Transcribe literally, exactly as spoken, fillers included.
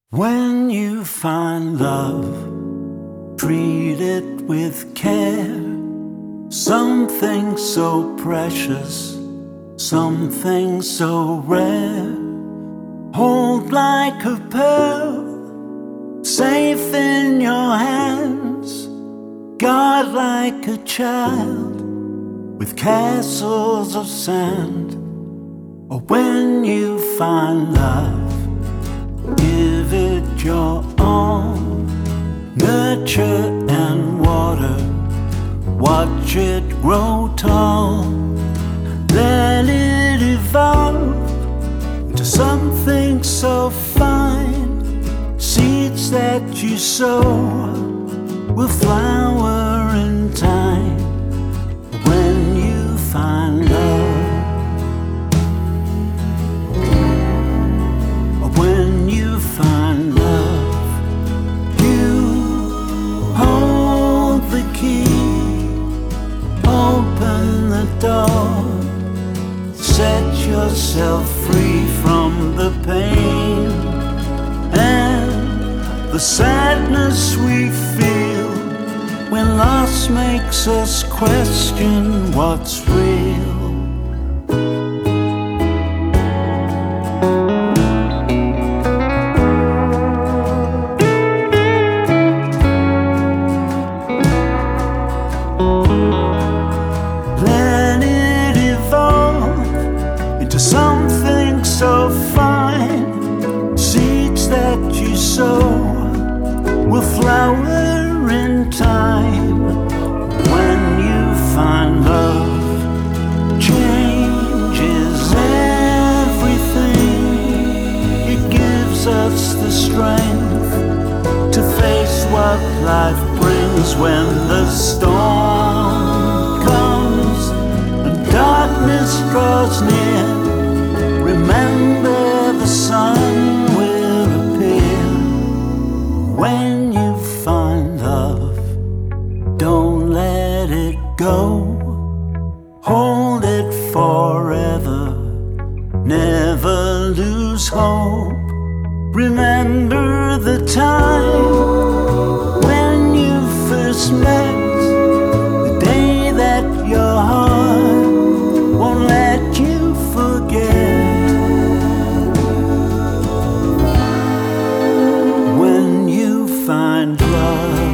When you find love, treat it with care. Something so precious, something so rare. Hold like a pearl, safe in your hands. Guard like a child, with castles of sand. Or when you find love, give it your all. Nurture and water, watch it grow tall. Let it evolve into something so fine. Seeds that you sow will flower in time. When you find love, when you find love, you hold the key, open the door, set yourself free from the pain and the sadness we feel when loss makes us question what's real. Let it evolve into something so fine. Seeds that you sow will flower in time. When you find love, changes everything. It gives us the strength to face what life brings when the storm comes and darkness draws near. Remember, the sun will appear. When you find love, don't let it go. Hold it forever, never lose hope. Remember the time when you first met, the day that your heart won't let you forget. When you find love,